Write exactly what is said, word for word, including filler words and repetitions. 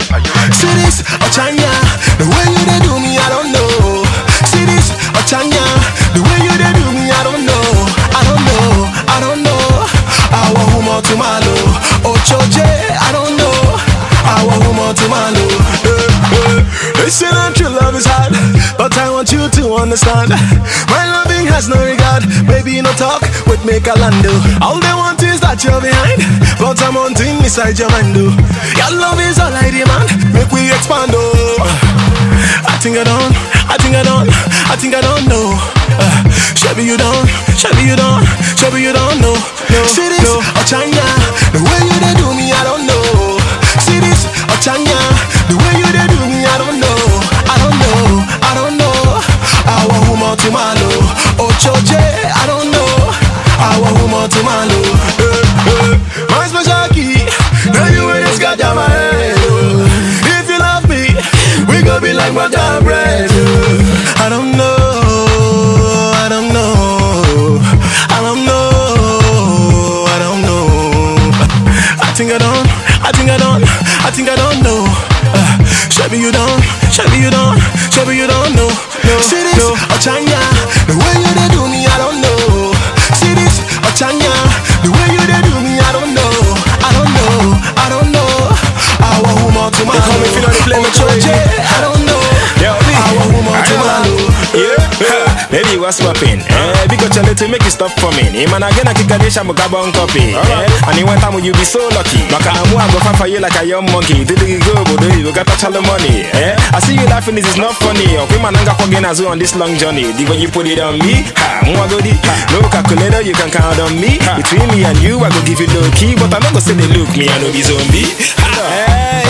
See this, Ochanya, the way you they do me, I don't know. See this, Ochanya, the way you they do me, I don't know. I don't know, I don't know. I want woman to my low. Ochoje, I don't know. I want woman to my low. They say that true love is hard, but I want you to understand. My loving has no regard. Baby, no talk with make a lando. All they want is that you're behind, but I'm wanting inside your mind. Oh. Your love is all I demand. Make we expand. Oh. I think I don't, I think I don't, I think I don't know. Uh, Shabby you don't, Shabby you don't, Shabby you don't know. No, see this, no. Ochanya, the way you they do me, I don't know. See this, Ochanya, the way you they do me, I don't know. I don't know, I don't know. I want woman to my low. Ochoje, I don't know. I want woman to my low. Uh, uh, my special key, now you in this goddamn my head. Uh, if you love me, we gon' be like butter and bread. Uh, I don't know, I don't know, I don't know, I don't know. I think I don't, I think I don't, I think I don't know. Uh, Shabby you don't, Shabby you don't, Shabby you don't know. No, see this, no. Ochanya, the way you they do me, I don't know. See this, Ochanya, the way you they do me, I don't know. I don't know, I don't know. I want woman to my low. They call me Fino, they play me crazy. I don't know. Yo, me. I want woman to my low. Yeah, baby, what's poppin'? Eh, because you to make it stop for me. Hey, man, again, I kick a dish, I'm a carbon copy. Eh, and in one time, will you be so lucky? Maka, I'm going to for you like a young monkey. Did you go, but you got to touch all the money. Eh, I see you laughing, this is not funny. Okay, man, I'm going to go on this long journey. The way you put it on me, ha, no calculator, you can count on me. Between me and you, I go give you low key, but I'm not gonna say they look me, I know be zombie. Ha, eh,